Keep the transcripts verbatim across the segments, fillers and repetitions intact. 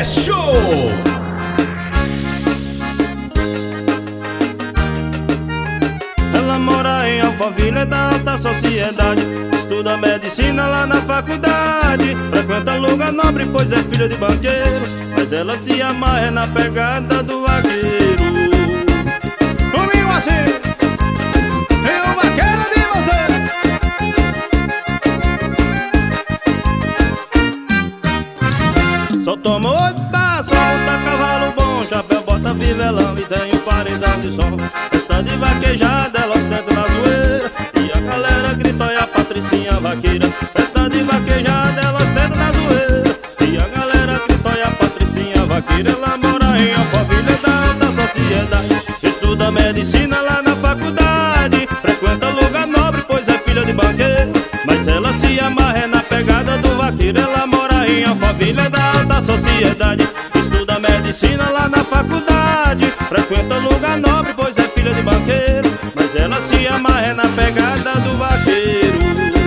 é show! Ela mora em Alphaville, é da alta sociedade. Estuda medicina lá na faculdade. Frequenta lugar nobre, pois é filha de banqueiro. Mas ela se amarra na pegada do vaqueiro. Comigo assim, é o vaqueiro de você. Só toma oito passos, solta cavalo bom, chapéu, bota fivelão e tem um paredão de som. Festa de vaquejada, ela ostenta na zoeira. E a galera grita, olha a Patricinha vaqueira. Festa de vaquejada, ela ostenta na zoeira. E a galera grita, olha a Patricinha vaqueira. Ela mora em Alphaville, da alta sociedade. Estuda medicina lá na faculdade. Frequenta lugar nobre, pois é filha de banqueiro. Mas ela se amarra na pegada do vaqueiro. Ela mora em Alphaville, da alta sociedade. Estuda medicina lá na faculdade. Frequenta lugar nobre, pois é filha de banqueiro. Mas ela se amarra na pegada do vaqueiro.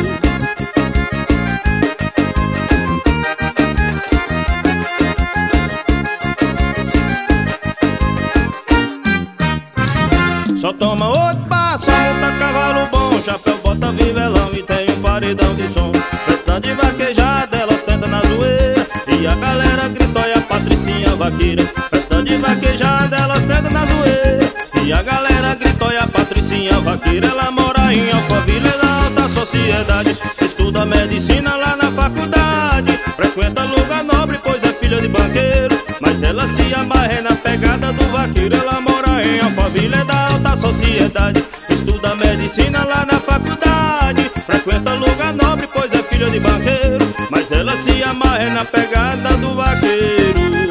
Só toma oito passos, monta cavalo bom, chapéu, bota vivelão e tem um paredão de som. Festa de vaquejada, ela ostenta na zoeira. E a galera grita, olha a Patricinha vaqueira. Festa de vaquejada, ela ostenta na zoeira. E a galera grita, olha a Patricinha vaqueira. Ela mora em Alphaville, da alta sociedade. Estuda medicina lá na faculdade. Frequenta lugar nobre, pois é filha de banqueiro. Mas ela se amarra na pegada do vaqueiro. Ela mora em Alphaville, da alta sociedade. Estuda medicina lá na faculdade. Frequenta lugar nobre, pois é filha de banqueiro. Mas ela se amarra na pegada do vaqueiro.